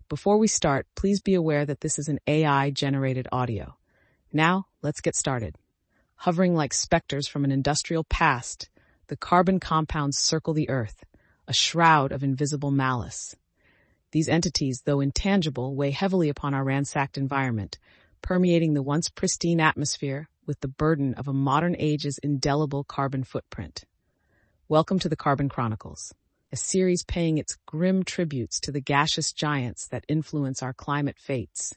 Before we start, please be aware that this is an AI-generated audio. Now, let's get started. Hovering like specters from an industrial past, the carbon compounds circle the Earth, a shroud of invisible malice. These entities, though intangible, weigh heavily upon our ransacked environment, permeating the once pristine atmosphere with the burden of a modern age's indelible carbon footprint. Welcome to the Carbon Chronicles, a series paying its grim tributes to the gaseous giants that influence our climate fates.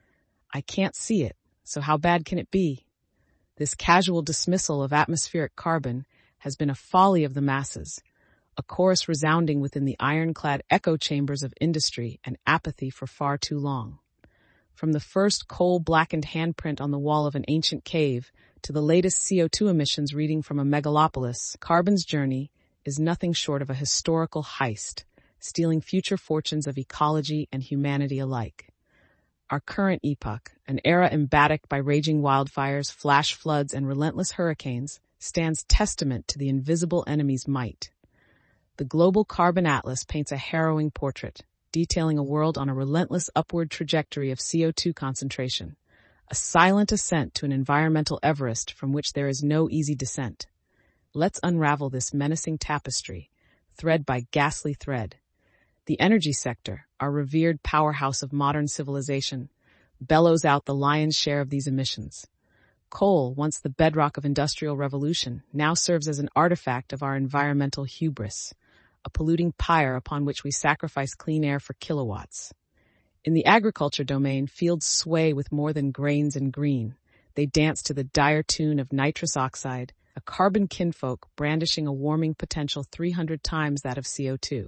I can't see it, so how bad can it be? This casual dismissal of atmospheric carbon has been a folly of the masses, a chorus resounding within the ironclad echo chambers of industry and apathy for far too long. From the first coal-blackened handprint on the wall of an ancient cave to the latest CO2 emissions reading from a megalopolis, carbon's journey is nothing short of a historical heist, stealing future fortunes of ecology and humanity alike. Our current epoch, an era embattled by raging wildfires, flash floods, and relentless hurricanes, stands testament to the invisible enemy's might. The Global Carbon Atlas paints a harrowing portrait, detailing a world on a relentless upward trajectory of CO2 concentration, a silent ascent to an environmental Everest from which there is no easy descent. Let's unravel this menacing tapestry, thread by ghastly thread. The energy sector, our revered powerhouse of modern civilization, bellows out the lion's share of these emissions. Coal, once the bedrock of industrial revolution, now serves as an artifact of our environmental hubris, a polluting pyre upon which we sacrifice clean air for kilowatts. In the agriculture domain, fields sway with more than grains and green. They dance to the dire tune of nitrous oxide, a carbon kinfolk brandishing a warming potential 300 times that of CO2.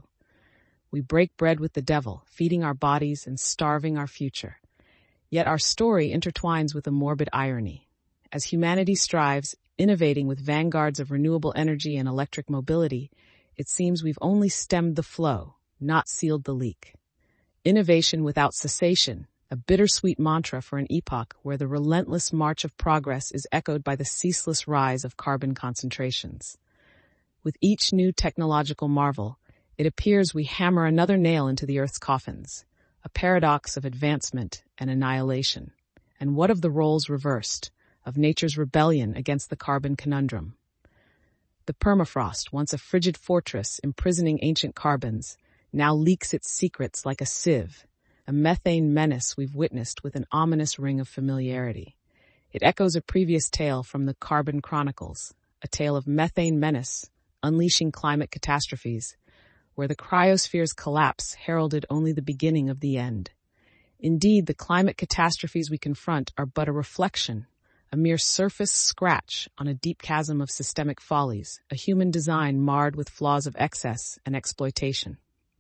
We break bread with the devil, feeding our bodies and starving our future. Yet our story intertwines with a morbid irony. As humanity strives, innovating with vanguards of renewable energy and electric mobility, it seems we've only stemmed the flow, not sealed the leak. Innovation without cessation, a bittersweet mantra for an epoch where the relentless march of progress is echoed by the ceaseless rise of carbon concentrations. With each new technological marvel, it appears we hammer another nail into the Earth's coffins, a paradox of advancement and annihilation. And what of the roles reversed, of nature's rebellion against the carbon conundrum? The permafrost, once a frigid fortress imprisoning ancient carbons, now leaks its secrets like a sieve, a methane menace we've witnessed with an ominous ring of familiarity. It echoes a previous tale from the Carbon Chronicles, a tale of methane menace, unleashing climate catastrophes, where the cryosphere's collapse heralded only the beginning of the end. Indeed, the climate catastrophes we confront are but a reflection, a mere surface scratch on a deep chasm of systemic follies, a human design marred with flaws of excess and exploitation.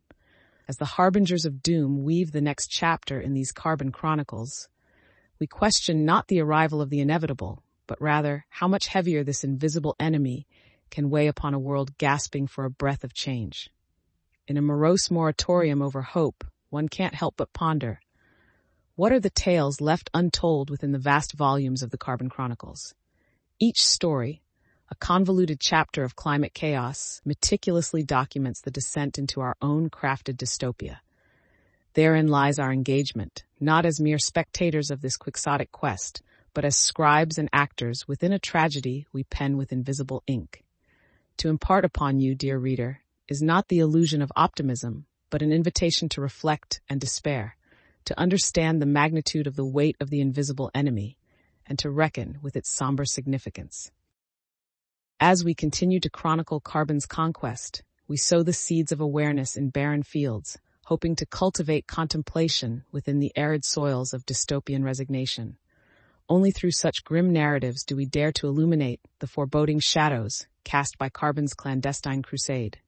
As the harbingers of doom weave the next chapter in these Carbon Chronicles, we question not the arrival of the inevitable, but rather how much heavier this invisible enemy can weigh upon a world gasping for a breath of change. In a morose moratorium over hope, one can't help but ponder, what are the tales left untold within the vast volumes of the Carbon Chronicles? Each story, a convoluted chapter of climate chaos, meticulously documents the descent into our own crafted dystopia. Therein lies our engagement, not as mere spectators of this quixotic quest, but as scribes and actors within a tragedy we pen with invisible ink. To impart upon you, dear reader, is not the illusion of optimism, but an invitation to reflect and despair, to understand the magnitude of the weight of the invisible enemy, and to reckon with its somber significance. As we continue to chronicle carbon's conquest, we sow the seeds of awareness in barren fields, hoping to cultivate contemplation within the arid soils of dystopian resignation. Only through such grim narratives do we dare to illuminate the foreboding shadows cast by carbon's clandestine crusade.